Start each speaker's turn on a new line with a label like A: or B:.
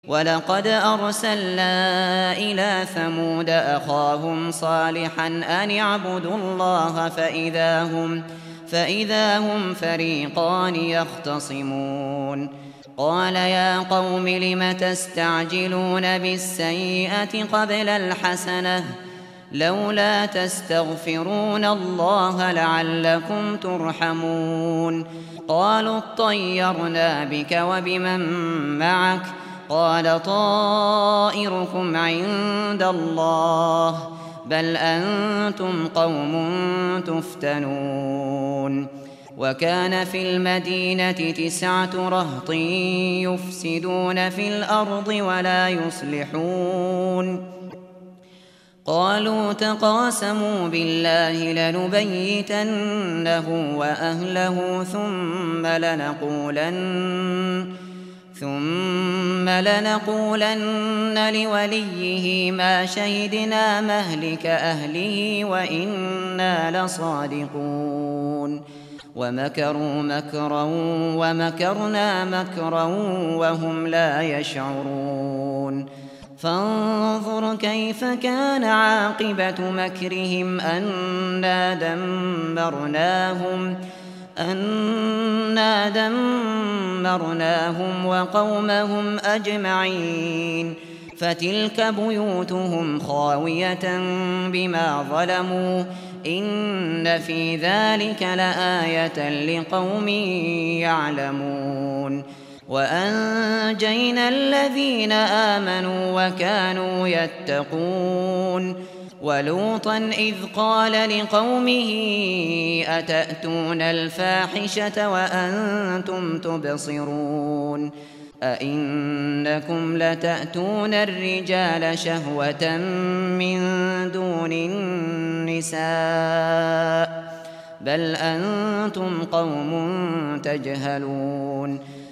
A: وَلَقَدْ أَرْسَلْنَا إِلَىٰ ثَمُودَ أَخَاهُمْ صَالِحًا أَنِ اعْبُدُوا اللَّهَ فَإِذَا هُمْ فَرِيقَانِ يَخْتَصِمُونَ قَالَ يَا قَوْمِ لِمَ تَسْتَعْجِلُونَ بِالسَّيِّئَةِ قَبْلَ الْحَسَنَةِ ۖ لَوْلَا تَسْتَغْفِرُونَ اللَّهَ لَعَلَّكُمْ تُرْحَمُونَ قَالُوا اطَّيَّرْنَا بِكَ وَبِمَن مَّعَكَ ۚ قَالَ طَائِرُكُمْ عِندَ اللَّهِ ۖ بَلْ أَنتُمْ قَوْمٌ تُفْتَنُونَ وَكَانَ فِي الْمَدِينَةِ 9 رَهْطٍ يُفْسِدُونَ فِي الْأَرْضِ وَلَا يُصْلِحُونَ قَالُوا تَقَاسَمُوا بِاللَّهِ لَنُبَيِّتَنَّهُ وَأَهْلَهُ ثُمَّ لَنَقُولَنَّ لِوَلِيِّهِ مَا شَهِدْنَا مَهْلِكَ أَهْلِهِ وَإِنَّا لَصَادِقُونَ وَمَكَرُوا مَكْرًا وَمَكَرْنَا مَكْرًا وَهُمْ لَا يَشْعُرُونَ فانظُرْ كَيْفَ كَانَ عَاقِبَةُ مَكْرِهِمْ أَنَّا دَمَّرْنَاهُمْ وَقَوْمَهُمْ أَجْمَعِينَ فَتِلْكَ بُيُوتُهُمْ خَاوِيَةً بِمَا ظَلَمُوا ۗ إِنَّ فِي ذَٰلِكَ لَآيَةً لِّقَوْمٍ يَعْلَمُونَ وَأَنجَيْنَا الَّذِينَ آمَنُوا وَكَانُوا يَتَّقُونَ وَلُوطًا إِذْ قَالَ لِقَوْمِهِ أَتَأْتُونَ الْفَاحِشَةَ وَأَنتُمْ تُبْصِرُونَ أَئِنَّكُمْ لَتَأْتُونَ الرِّجَالَ شَهْوَةً مِّن دُونِ النِّسَاءِ ۚ بَلْ أَنتُمْ قَوْمٌ تَجْهَلُونَ